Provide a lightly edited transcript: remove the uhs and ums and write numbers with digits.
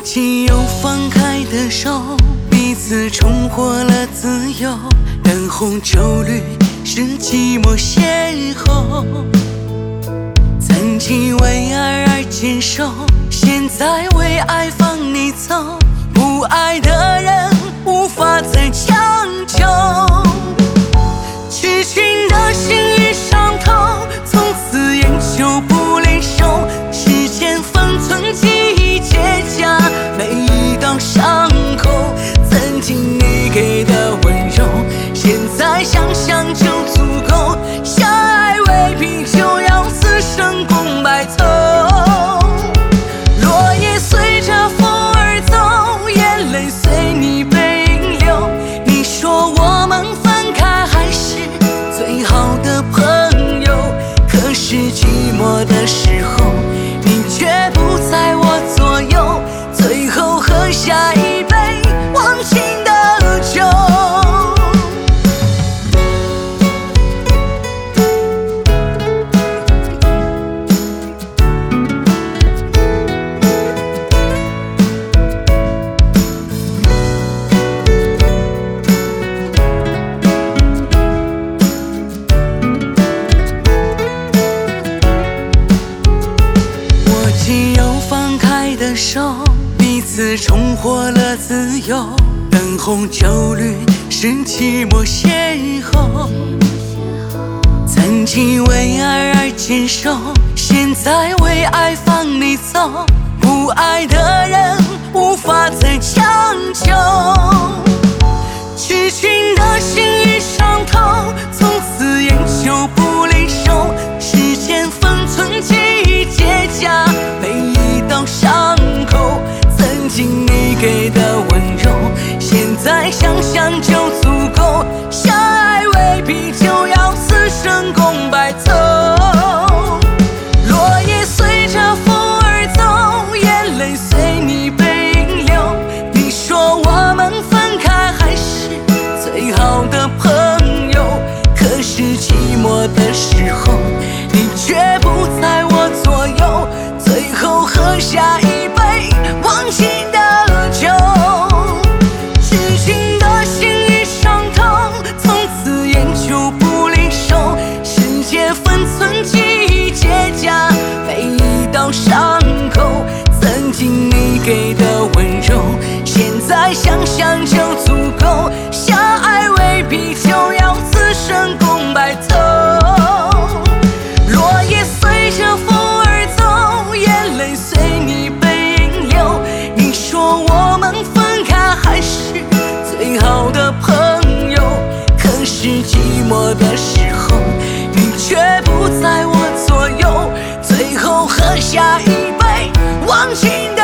既有放开的手，彼此重获了自由。灯红酒绿是寂寞邂逅，曾经为爱而坚守，现在为爱放你走。不爱的人无法再强求，痴情的心已伤透，从此烟酒不离手。时间分寸记忆结痂，每一道伤口，曾经你给的温柔，现在想想就足够。相爱未必就要此生共白头，落叶随着风儿走，眼泪随你背影流。你说我们分开还是最好的朋友，可是寂寞的时候，你却不在我左右。最后喝下一杯忘情的酒。我既有放开的手，彼此重获了自由。灯红酒绿是寂寞邂逅，曾经为爱而坚守，现在为爱放你走。不爱的人无法再强求，痴情的心已伤透，从此烟酒不离手。时间分寸记忆结痂，每一道伤口，曾经你给的温柔，现在想想就足够。相爱未必就要此生共白头，落叶随着风儿走，眼泪随你背影流。你说我们分开还是最好的朋友，可是寂寞的时候，你却不在我左右。最后喝下一杯忘情的酒，痴情的心已伤透，从此烟酒不离手。世界分寸记忆结痂，每一道伤口，曾经你给的温柔，现在想想就足够。相爱未必就要此生共白头，落叶随着风儿走，眼泪随你背影流。你说我们分开还是最好的朋友，可是寂寞的时候，你却不在我左右。最后喝下一杯忘情